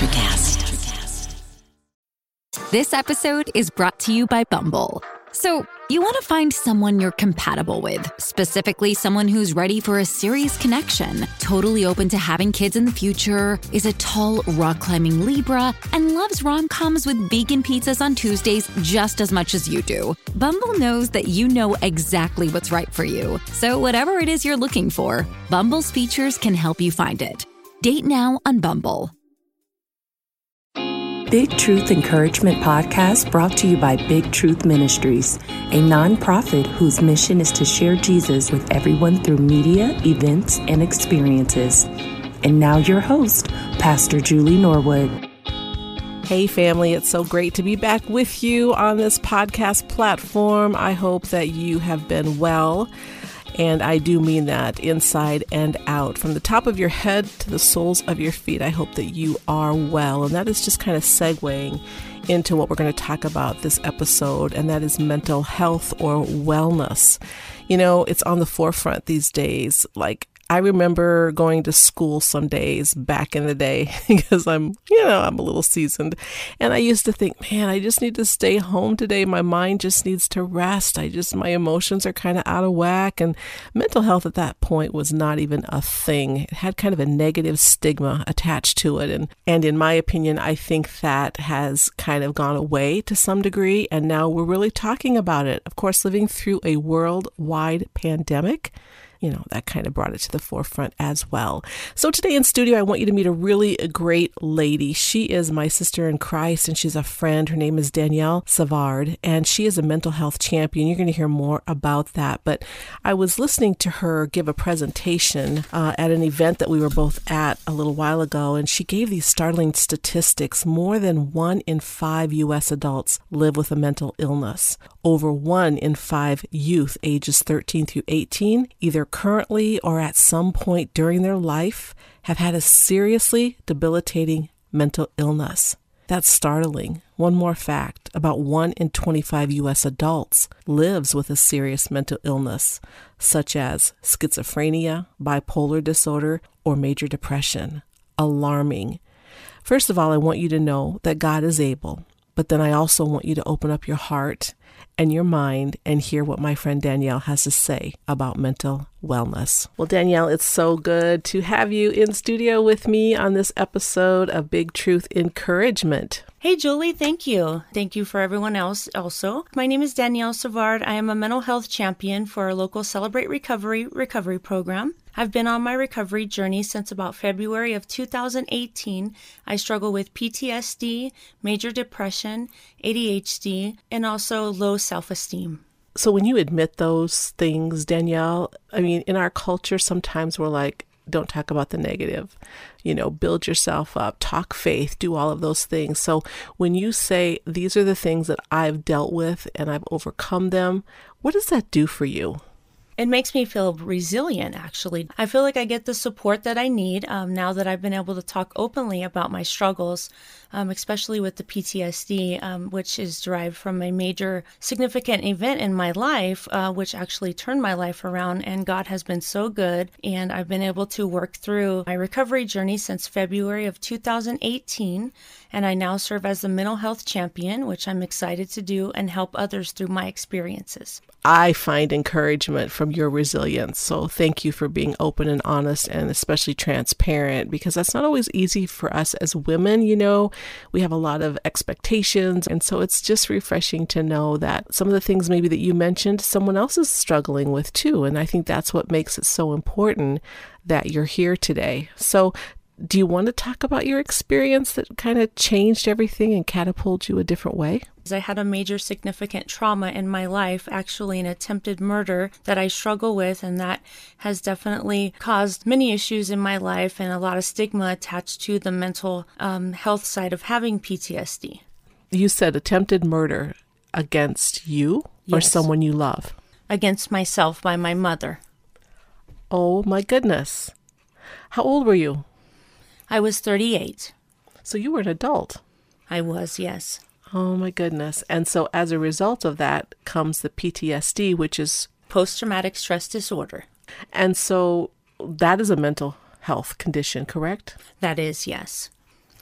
NutraCast. This episode is brought to you by Bumble. So, you want to find someone you're compatible with, specifically someone who's ready for a serious connection, totally open to having kids in the future, is a tall, rock-climbing Libra, and loves rom-coms with vegan pizzas on Tuesdays just as much as you do. Bumble knows that you know exactly what's right for you. So whatever it is you're looking for, Bumble's features can help you find it. Date now on Bumble. Big Truth Encouragement Podcast brought to you by Big Truth Ministries, a nonprofit whose mission is to share Jesus with everyone through media, events, and experiences. And now your host, Pastor Julie Norwood. Hey family, it's so great to be back with you on this podcast platform. I hope that you have been well. And I do mean that inside and out. From the top of your head to the soles of your feet, I hope that you are well. And that is just kind of segueing into what we're going to talk about this episode, and that is mental health or wellness. You know, it's on the forefront these days. Like, I remember going to school some days back in the day because I'm a little seasoned. And I used to think, man, I just need to stay home today. My mind just needs to rest. My emotions are kind of out of whack. And mental health at that point was not even a thing. It had kind of a negative stigma attached to it. And in my opinion, I think that has kind of gone away to some degree. And now we're really talking about it. Of course, living through a worldwide pandemic, that kind of brought it to the forefront as well. So today in studio, I want you to meet a really great lady. She is my sister in Christ, and she's a friend. Her name is Danielle Savard, and she is a mental health champion. You're going to hear more about that. But I was listening to her give a presentation at an event that we were both at a little while ago, and she gave these startling statistics. More than 1 in 5 U.S. adults live with a mental illness. Over 1 in 5 youth ages 13 through 18, either currently or at some point during their life, have had a seriously debilitating mental illness. That's startling. One more fact, about 1 in 25 U.S. adults lives with a serious mental illness, such as schizophrenia, bipolar disorder, or major depression. Alarming. First of all, I want you to know that God is able, but then I also want you to open up your heart and your mind and hear what my friend Danielle has to say about mental wellness. Well, Danielle, it's so good to have you in studio with me on this episode of Big Truth Encouragement. Hey, Julie, thank you. Thank you for everyone else also. My name is Danielle Savard. I am a mental health champion for our local Celebrate Recovery program. I've been on my recovery journey since about February of 2018. I struggle with PTSD, major depression, ADHD, and also low self-esteem. So when you admit those things, Danielle, in our culture, sometimes we're like, don't talk about the negative, build yourself up, talk faith, do all of those things. So when you say, these are the things that I've dealt with and I've overcome them, what does that do for you? It makes me feel resilient, actually. I feel like I get the support that I need now that I've been able to talk openly about my struggles, especially with the PTSD, which is derived from a major significant event in my life, which actually turned my life around. And God has been so good. And I've been able to work through my recovery journey since February of 2018. And I now serve as the mental health champion, which I'm excited to do and help others through my experiences. I find encouragement from your resilience. So thank you for being open and honest and especially transparent, because that's not always easy for us as women. We have a lot of expectations. And so it's just refreshing to know that some of the things maybe that you mentioned, someone else is struggling with too. And I think that's what makes it so important that you're here today. So do you want to talk about your experience that kind of changed everything and catapulted you a different way? I had a major significant trauma in my life, actually an attempted murder that I struggle with, and that has definitely caused many issues in my life and a lot of stigma attached to the mental health side of having PTSD. You said attempted murder against you or someone you love? Against myself by my mother. Oh my goodness. How old were you? I was 38. So you were an adult. I was, yes. Oh my goodness. And so as a result of that comes the PTSD, which is post-traumatic stress disorder. And so that is a mental health condition, correct? That is, yes.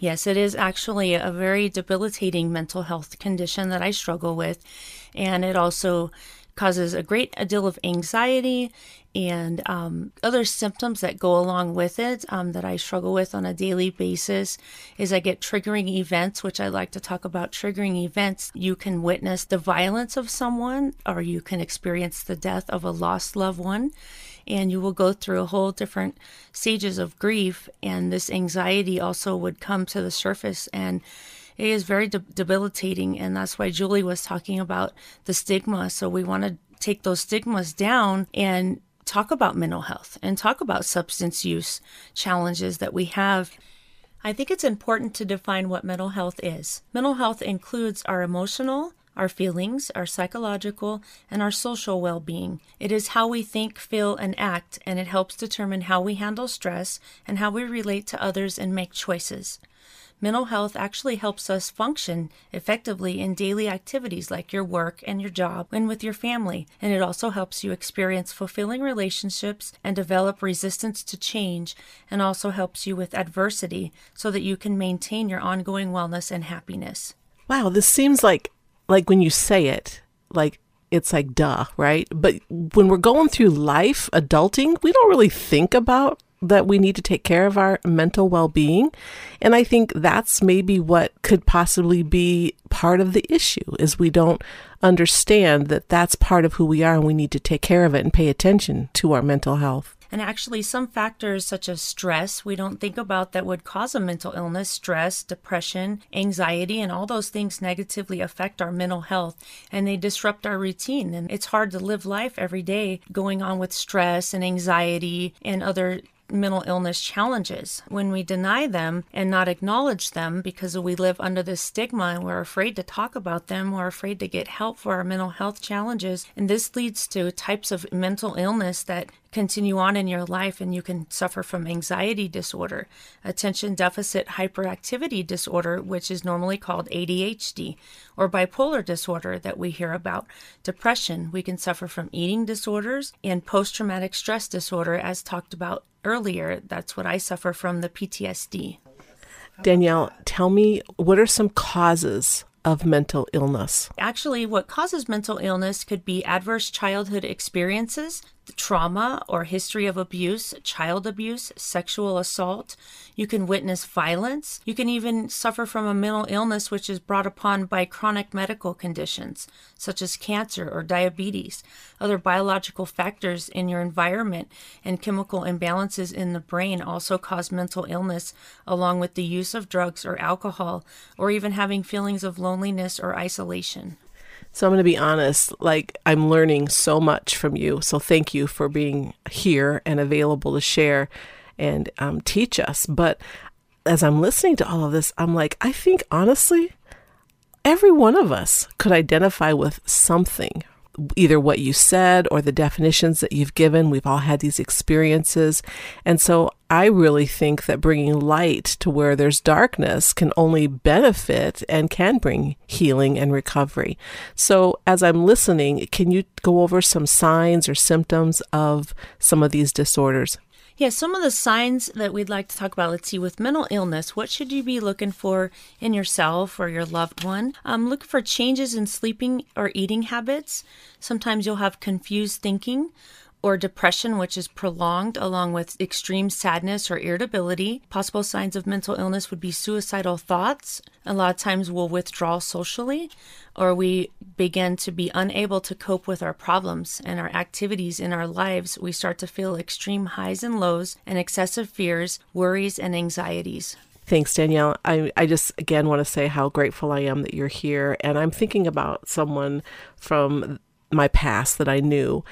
Yes, it is actually a very debilitating mental health condition that I struggle with. And it also causes a great deal of anxiety and other symptoms that go along with it that I struggle with on a daily basis. Is I get triggering events, which I like to talk about. Triggering events, you can witness the violence of someone, or you can experience the death of a lost loved one, and you will go through a whole different stages of grief, and this anxiety also would come to the surface, and it is very debilitating. And that's why Julie was talking about the stigma. So we want to take those stigmas down and talk about mental health and talk about substance use challenges that we have. I think it's important to define what mental health is. Mental health includes our emotional, our feelings, our psychological, and our social well-being. It is how we think, feel, and act, and it helps determine how we handle stress and how we relate to others and make choices. Mental health actually helps us function effectively in daily activities like your work and your job and with your family. And it also helps you experience fulfilling relationships and develop resistance to change, and also helps you with adversity so that you can maintain your ongoing wellness and happiness. Wow, this seems like when you say it, like it's like duh, right? But when we're going through life, adulting, we don't really think about that we need to take care of our mental well-being. And I think that's maybe what could possibly be part of the issue, is we don't understand that that's part of who we are and we need to take care of it and pay attention to our mental health. And actually, some factors such as stress, we don't think about that would cause a mental illness. Stress, depression, anxiety, and all those things negatively affect our mental health, and they disrupt our routine. And it's hard to live life every day going on with stress and anxiety and other mental illness challenges. When we deny them and not acknowledge them because we live under this stigma and we're afraid to talk about them, we're afraid to get help for our mental health challenges. And this leads to types of mental illness that continue on in your life, and you can suffer from anxiety disorder, attention deficit hyperactivity disorder, which is normally called ADHD, or bipolar disorder that we hear about. Depression, we can suffer from eating disorders, and post-traumatic stress disorder, as talked about earlier. That's what I suffer from, the PTSD. Danielle, tell me, what are some causes of mental illness? Actually, what causes mental illness could be adverse childhood experiences, trauma or history of abuse, child abuse, sexual assault. You can witness violence. You can even suffer from a mental illness which is brought upon by chronic medical conditions, such as cancer or diabetes. Other biological factors in your environment and chemical imbalances in the brain also cause mental illness, along with the use of drugs or alcohol, or even having feelings of loneliness or isolation. So I'm going to be honest, I'm learning so much from you. So thank you for being here and available to share and teach us. But as I'm listening to all of this, I'm like, I think honestly, every one of us could identify with something, either what you said or the definitions that you've given. We've all had these experiences. And so I really think that bringing light to where there's darkness can only benefit and can bring healing and recovery. So as I'm listening, can you go over some signs or symptoms of some of these disorders? Yeah, some of the signs that we'd like to talk about. Let's see, with mental illness, what should you be looking for in yourself or your loved one? Look for changes in sleeping or eating habits. Sometimes you'll have confused thinking or depression, which is prolonged, along with extreme sadness or irritability. Possible signs of mental illness would be suicidal thoughts. A lot of times we'll withdraw socially, or we begin to be unable to cope with our problems and our activities in our lives. We start to feel extreme highs and lows and excessive fears, worries, and anxieties. Thanks, Danielle. I just, again, want to say how grateful I am that you're here. And I'm thinking about someone from my past that I knew,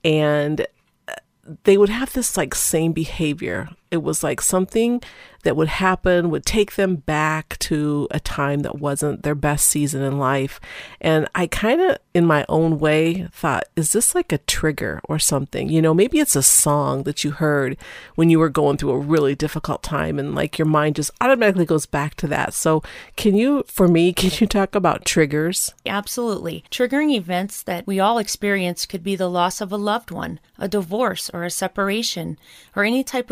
and they would have this same behavior. It was like something that would happen would take them back to a time that wasn't their best season in life. And I kind of, in my own way, thought, is this like a trigger or something? Maybe it's a song that you heard when you were going through a really difficult time, and your mind just automatically goes back to that. So can you talk about triggers? Absolutely. Triggering events that we all experience could be the loss of a loved one, a divorce or a separation, or any type of major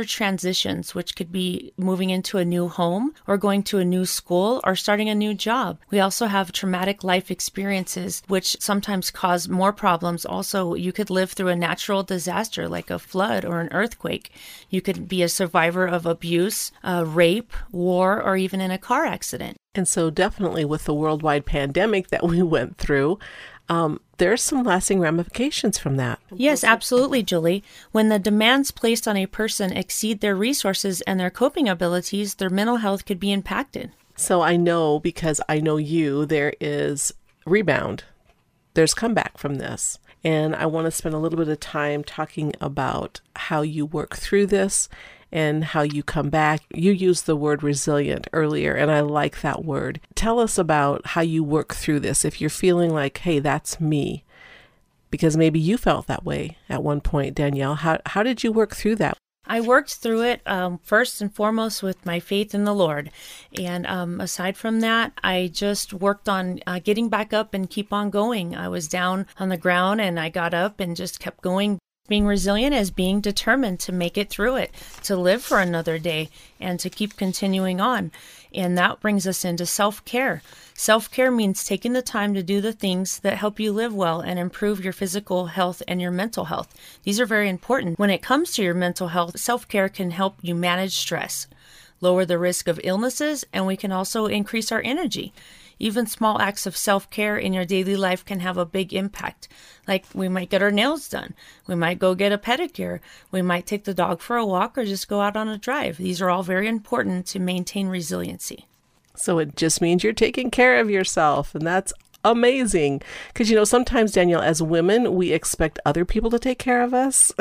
major transitions, which could be moving into a new home or going to a new school or starting a new job. We also have traumatic life experiences, which sometimes cause more problems. Also, you could live through a natural disaster like a flood or an earthquake. You could be a survivor of abuse, rape, war, or even in a car accident. And so definitely with the worldwide pandemic that we went through, there's some lasting ramifications from that. Yes, absolutely, Julie. When the demands placed on a person exceed their resources and their coping abilities, their mental health could be impacted. So I know, because I know you, there is rebound. There's comeback from this. And I want to spend a little bit of time talking about how you work through this and how you come back. You used the word resilient earlier, and I like that word. Tell us about how you work through this. If you're feeling like, hey, that's me, because maybe you felt that way at one point, Danielle. How did you work through that? I worked through it first and foremost with my faith in the Lord. And aside from that, I just worked on getting back up and keep on going. I was down on the ground and I got up and just kept going. Being resilient is being determined to make it through it, to live for another day, and to keep continuing on. And that brings us into self-care. Self-care means taking the time to do the things that help you live well and improve your physical health and your mental health. These are very important. When it comes to your mental health, self-care can help you manage stress, lower the risk of illnesses, and we can also increase our energy. Even small acts of self-care in your daily life can have a big impact. Like we might get our nails done. We might go get a pedicure. We might take the dog for a walk or just go out on a drive. These are all very important to maintain resiliency. So it just means you're taking care of yourself, and that's amazing. Because, sometimes, Danielle, as women, we expect other people to take care of us.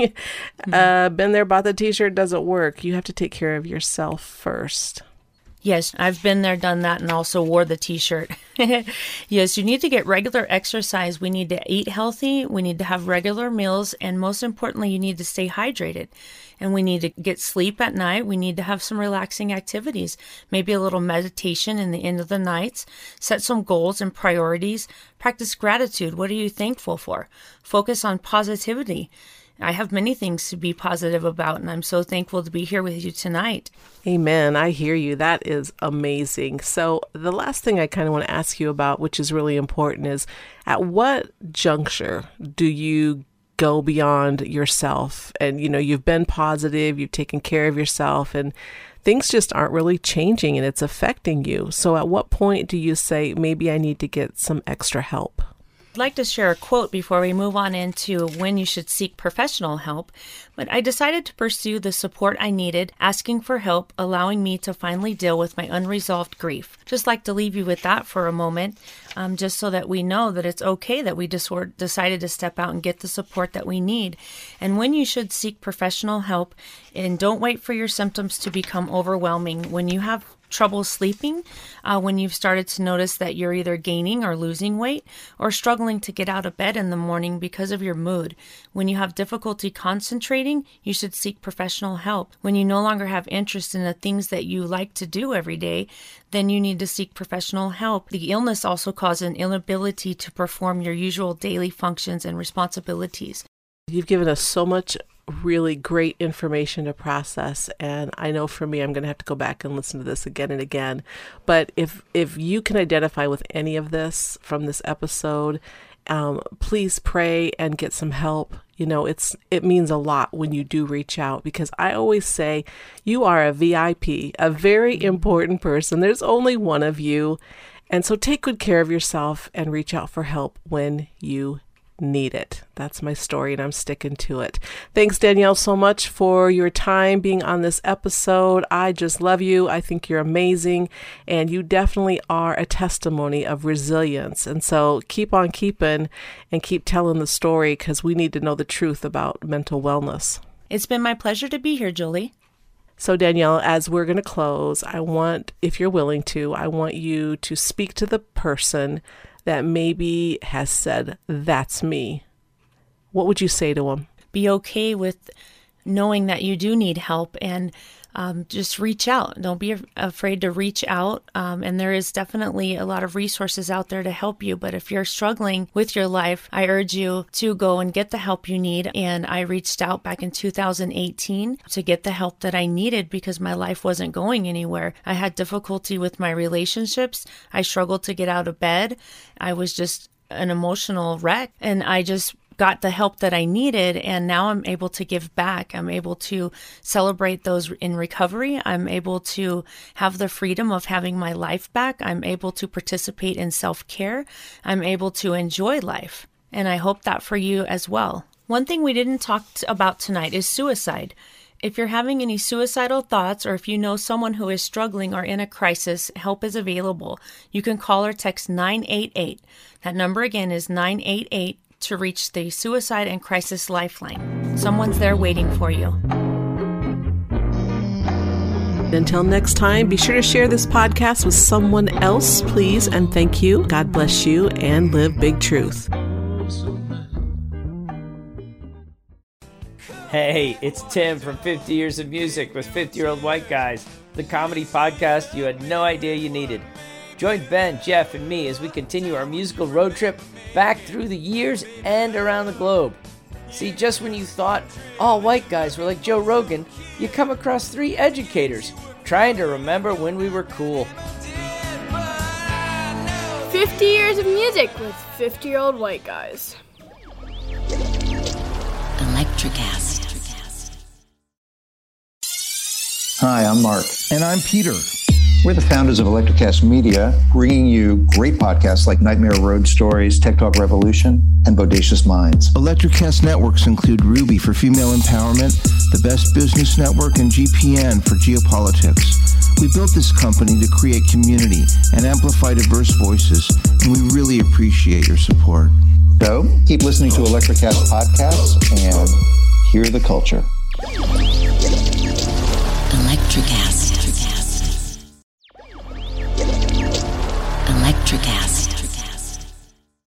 Been there, bought the t-shirt, doesn't work. You have to take care of yourself first. Yes, I've been there, done that, and also wore the t-shirt. Yes, you need to get regular exercise. We need to eat healthy. We need to have regular meals. And most importantly, you need to stay hydrated. And we need to get sleep at night. We need to have some relaxing activities, maybe a little meditation in the end of the nights. Set some goals and priorities. Practice gratitude. What are you thankful for? Focus on positivity. I have many things to be positive about, and I'm so thankful to be here with you tonight. Amen. I hear you. That is amazing. So the last thing I kind of want to ask you about, which is really important, is at what juncture do you go beyond yourself? And, you've been positive, you've taken care of yourself, and things just aren't really changing and it's affecting you. So at what point do you say, maybe I need to get some extra help? I'd like to share a quote before we move on into when you should seek professional help, but I decided to pursue the support I needed, asking for help, allowing me to finally deal with my unresolved grief. Just like to leave you with that for a moment, just so that we know that it's okay that we decided to step out and get the support that we need. And when you should seek professional help, and don't wait for your symptoms to become overwhelming. When you have trouble sleeping, when you've started to notice that you're either gaining or losing weight, or struggling to get out of bed in the morning because of your mood. When you have difficulty concentrating, you should seek professional help. When you no longer have interest in the things that you like to do every day, then you need to seek professional help. The illness also causes an inability to perform your usual daily functions and responsibilities. You've given us so much really great information to process, and I know for me, I'm going to have to go back and listen to this again and again. But if you can identify with any of this from this episode, please pray and get some help. It means a lot when you do reach out, because I always say you are a VIP, a very important person. There's only one of you, and so take good care of yourself and reach out for help when you need it. That's my story, and I'm sticking to it. Thanks, Danielle, so much for your time being on this episode. I just love you. I think you're amazing, and you definitely are a testimony of resilience. And so keep on keeping and keep telling the story, because we need to know the truth about mental wellness. It's been my pleasure to be here, Julie. So Danielle, as we're going to close, if you're willing to, I want you to speak to the person that maybe has said, that's me. What would you say to them? Be okay with knowing that you do need help, and just reach out. Don't be afraid to reach out. And there is definitely a lot of resources out there to help you. But if you're struggling with your life, I urge you to go and get the help you need. And I reached out back in 2018 to get the help that I needed because my life wasn't going anywhere. I had difficulty with my relationships. I struggled to get out of bed. I was just an emotional wreck. And I just got the help that I needed, and now I'm able to give back. I'm able to celebrate those in recovery. I'm able to have the freedom of having my life back. I'm able to participate in self-care. I'm able to enjoy life, and I hope that for you as well. One thing we didn't talk about tonight is suicide. If you're having any suicidal thoughts, or if you know someone who is struggling or in a crisis, help is available. You can call or text 988. That number again is 988 to reach the Suicide and Crisis Lifeline. Someone's there waiting for you. Until next time, be sure to share this podcast with someone else, please, and thank you. God bless you, and live big truth. Hey, it's Tim from 50 Years of Music with 50-Year-Old White Guys, the comedy podcast you had no idea you needed. Join Ben, Jeff, and me as we continue our musical road trip back through the years and around the globe. See, just when you thought all white guys were like Joe Rogan, you come across 3 educators trying to remember when we were cool. 50 Years of Music with 50-Year-Old White Guys. Electricast. Hi, I'm Mark. And I'm Peter. We're the founders of Electricast Media, bringing you great podcasts like Nightmare Road Stories, Tech Talk Revolution, and Bodacious Minds. Electricast networks include Ruby for female empowerment, the Best Business Network, and GPN for geopolitics. We built this company to create community and amplify diverse voices, and we really appreciate your support. So, keep listening to Electricast podcasts and hear the culture. Electricast. Electricast.